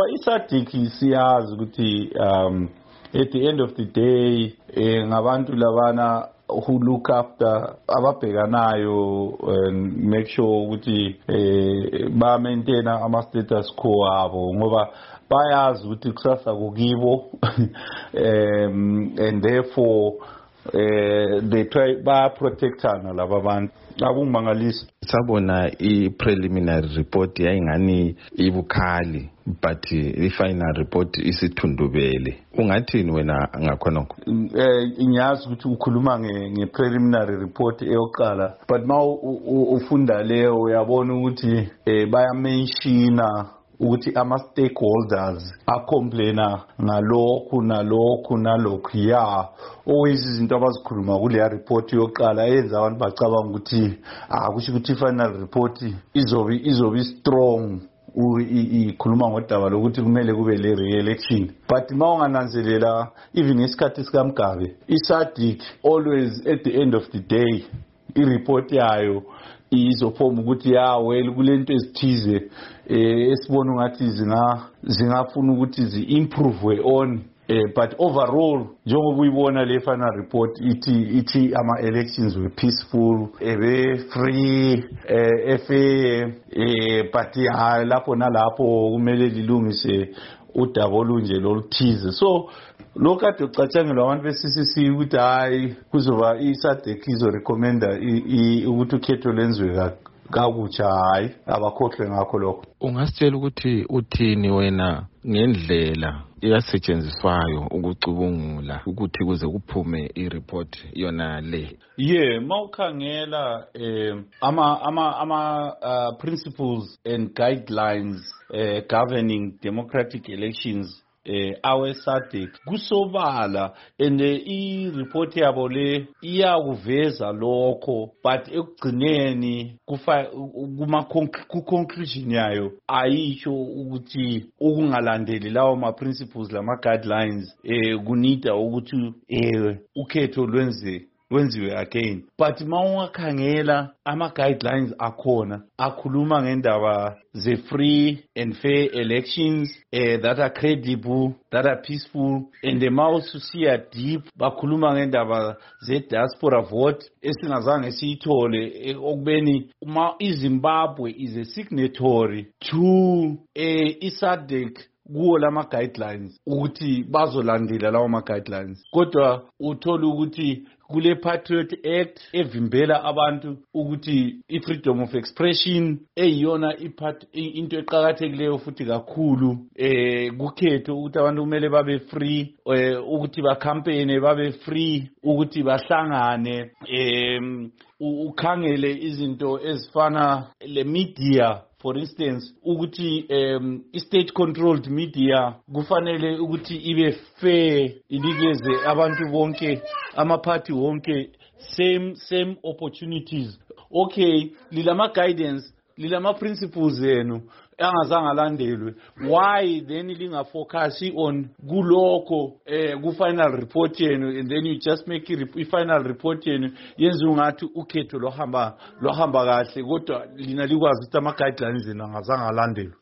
ngoba isadiki siyazi ukuthi at the end of the day ngabantu labana who look after ababhekanayo and make sure ukuthi ba maintain ama status quo abo ngoba bayazi ukuthi kusasa kukibo and therefore they try ba protectana laba bantu akungimangalisa. Sabona i-preliminary report yayingani ibukhali but i-final report isithundubele. Ungathini wena ngakhonokho? Ngiyazi ukuthi ukhuluma nge-preliminary report eyoqala but ma ufunda leyo uyabona ukuthi bayamenshina ukuthi ama-stakeholders acomplaina nalokhu ya always izinto abazikhuluma kuleya report yoqala eyenza abantu bacabanga ukuthi kusho ukuthi i-final report izobe strong ikhuluma ngodaba lokuthi kumele kube le re-election but ma ungananzelela even ngesikhathi sikaMgabe iSADC always at the end of the day i-report yayo izophoma ukuthi well kulento ezithize esibona ngathi zingafuna ukuthi zi-improve on but overall njengoba uyibona le final report ithi ama-elections were peaceful free fair but lapho nalapho kumele lilungise udaba olunje loluthize. So lokhu ade ucatshangelwa abantu be-CCC ukuthi hayi kuzoba iSADC izorecommenda ukuthi ukhetho lwenziwe kakutsha hayi abakhohlwe ngakho lokho. Ungasitshela ukuthi uthini wena ngendlela iyasetshenziswayo ukucubungula ukuthi kuze kuphume i-report yona le? Mawukhangela ama principles and guidelines governing democratic elections our SADC kusobala and i-report yabo le iyakuveza lokho but ekugcineni ku-conclusion yayo ayisho ukuthi ukungalandeli lawo ma-principles lama-guidelines kunida ukuthi ukhetho lwenziwe again but mawungakhangela ama-guidelines akhona akhuluma ngendaba ze-free and fair elections that are credible, that are peaceful and mawususiya deep bakhuluma ngendaba ze-diaspora vote esingazange siyithole okubeni iZimbabwe is a signatory to iSADC kuwo lama guidelines ukuthi bazolandela lawo ma guidelines kodwa uthola ukuthi kule Patriot Act evimbela abantu ukuthi i-freedom of expression eyiyona into eqhakathekileyo futhi kakhulu kukhetho ukuthi abantu kumele babe free ukuthi ba-campaign babe free ukuthi bahlangane ukhangele izinto ezifana le media. For instance, ukuthi state controlled media kufanele ukuthi ibe fair inikeze abantu bonke amaphathi wonke same opportunities. Okay, lilama guidance lilama principles zenu angazange alandelwe. Why then lingafocus on kuloko ku-final report yenu and then you just make i-final report yenu yenza ungathi ukhetho lohamba kahle kodwa lina likwazi ukuthi ama-guidelines zenu angazange alandelwe.